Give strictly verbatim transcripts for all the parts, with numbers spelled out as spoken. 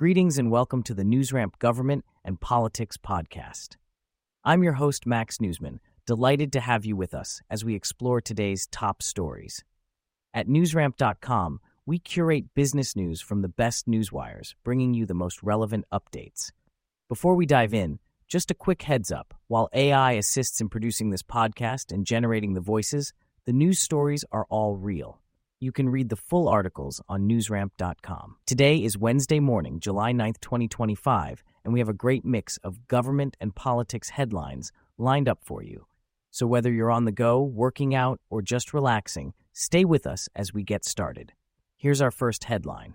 Greetings and welcome to the NewsRamp Government and Politics Podcast. I'm your host, Max Newsman, delighted to have you with us as we explore today's top stories. At newsramp dot com, we curate business news from the best newswires, bringing you the most relevant updates. Before we dive in, just a quick heads up. While A I assists in producing this podcast and generating the voices, the news stories are all real. You can read the full articles on newsramp dot com. Today is Wednesday morning, July ninth, twenty twenty-five, and we have a great mix of government and politics headlines lined up for you. So whether you're on the go, working out, or just relaxing, stay with us as we get started. Here's our first headline.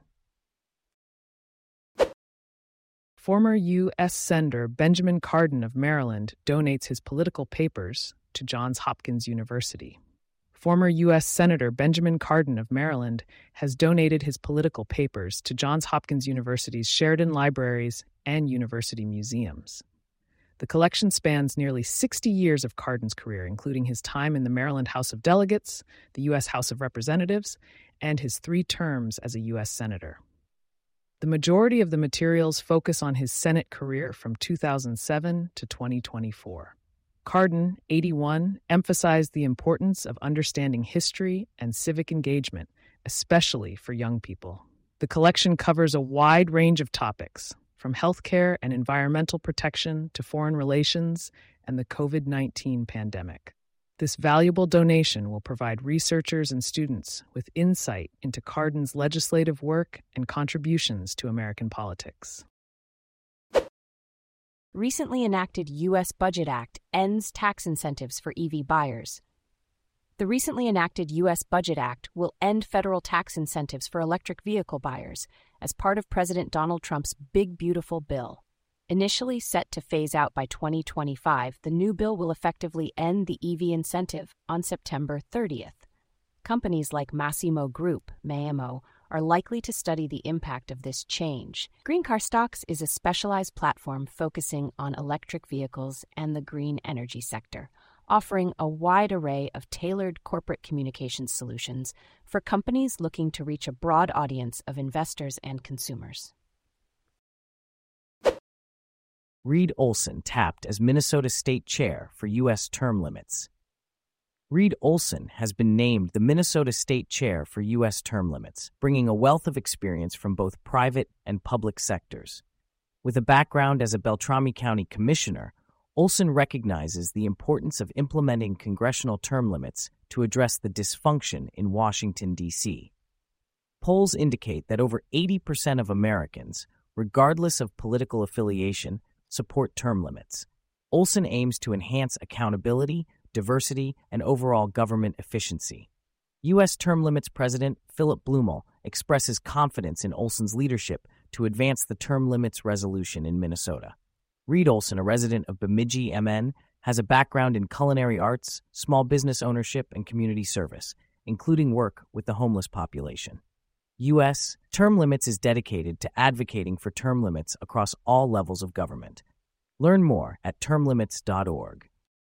Former U S Senator Benjamin Cardin of Maryland donates his political papers to Johns Hopkins University. Former U S Senator Benjamin Cardin of Maryland has donated his political papers to Johns Hopkins University's Sheridan Libraries and University Museums. The collection spans nearly sixty years of Cardin's career, including his time in the Maryland House of Delegates, the U S House of Representatives, and his three terms as a U S Senator. The majority of the materials focus on his Senate career from two thousand seven to twenty twenty-four. Cardin, eighty-one, emphasized the importance of understanding history and civic engagement, especially for young people. The collection covers a wide range of topics, from healthcare and environmental protection to foreign relations and the covid nineteen pandemic. This valuable donation will provide researchers and students with insight into Cardin's legislative work and contributions to American politics. Recently enacted U S Budget Act ends tax incentives for E V buyers. The recently enacted U S Budget Act will end federal tax incentives for electric vehicle buyers as part of President Donald Trump's Big Beautiful Bill. Initially set to phase out by twenty twenty-five, the new bill will effectively end the E V incentive on September thirtieth. Companies like Massimo Group, M A M O, are likely to study the impact of this change. Green Car Stocks is a specialized platform focusing on electric vehicles and the green energy sector, offering a wide array of tailored corporate communications solutions for companies looking to reach a broad audience of investors and consumers. Reed Olson tapped as Minnesota State Chair for U S term limits. Reed Olson has been named the Minnesota State Chair for U S term limits, bringing a wealth of experience from both private and public sectors. With a background as a Beltrami County Commissioner, Olson recognizes the importance of implementing congressional term limits to address the dysfunction in Washington, D C. Polls indicate that over eighty percent of Americans, regardless of political affiliation, support term limits. Olson aims to enhance accountability, diversity, and overall government efficiency. U S Term Limits President Philip Blumel expresses confidence in Olson's leadership to advance the term limits resolution in Minnesota. Reed Olson, a resident of Bemidji, M N, has a background in culinary arts, small business ownership, and community service, including work with the homeless population. U S Term Limits is dedicated to advocating for term limits across all levels of government. Learn more at term limits dot org.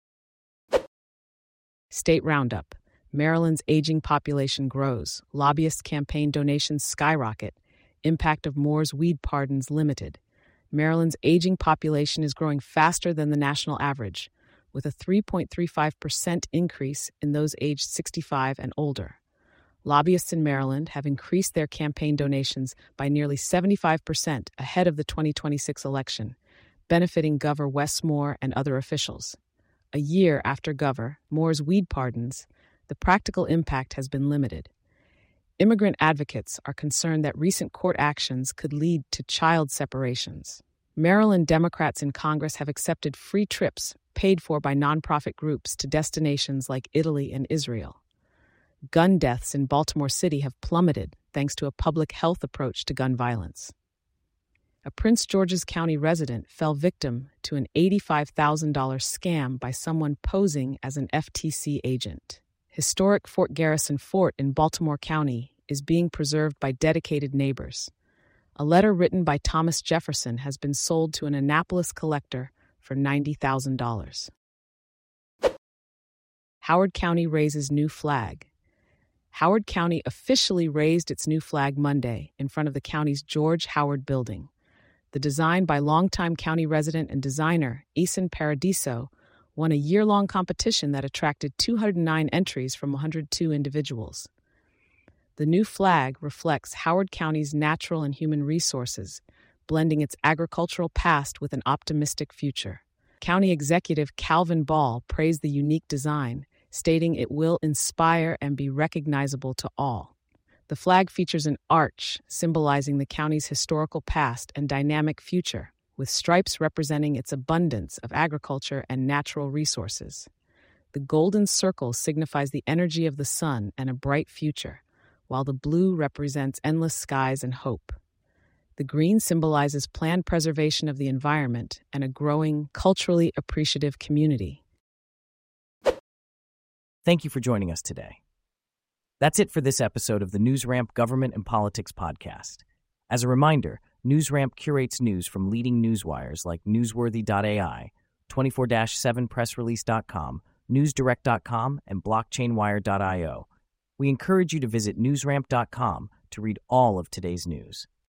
State Roundup. Maryland's aging population grows. Lobbyist campaign donations skyrocket. Impact of Moore's weed pardons limited. Maryland's aging population is growing faster than the national average, with a three point three five percent increase in those aged sixty-five and older. Lobbyists in Maryland have increased their campaign donations by nearly seventy-five percent ahead of the twenty twenty-six election, benefiting Governor Wes Moore and other officials. A year after Governor Moore's weed pardons, the practical impact has been limited. Immigrant advocates are concerned that recent court actions could lead to child separations. Maryland Democrats in Congress have accepted free trips paid for by nonprofit groups to destinations like Italy and Israel. Gun deaths in Baltimore City have plummeted thanks to a public health approach to gun violence. A Prince George's County resident fell victim to an eighty-five thousand dollars scam by someone posing as an F T C agent. Historic Fort Garrison Fort in Baltimore County is being preserved by dedicated neighbors. A letter written by Thomas Jefferson has been sold to an Annapolis collector for ninety thousand dollars. Howard County raises new flag. Howard County officially raised its new flag Monday in front of the county's George Howard Building, The design by longtime county resident and designer Eason Paradiso won a year-long competition that attracted two hundred nine entries from one hundred two individuals. The new flag reflects Howard County's natural and human resources, blending its agricultural past with an optimistic future. County Executive Calvin Ball praised the unique design, stating it will inspire and be recognizable to all. The flag features an arch symbolizing the county's historical past and dynamic future, with stripes representing its abundance of agriculture and natural resources. The golden circle signifies the energy of the sun and a bright future, while the blue represents endless skies and hope. The green symbolizes planned preservation of the environment and a growing, culturally appreciative community. Thank you for joining us today. That's it for this episode of the NewsRamp Government and Politics Podcast. As a reminder, NewsRamp curates news from leading newswires like Newsworthy dot A I, twenty-four seven press release dot com, news direct dot com, and blockchain wire dot io. We encourage you to visit newsramp dot com to read all of today's news.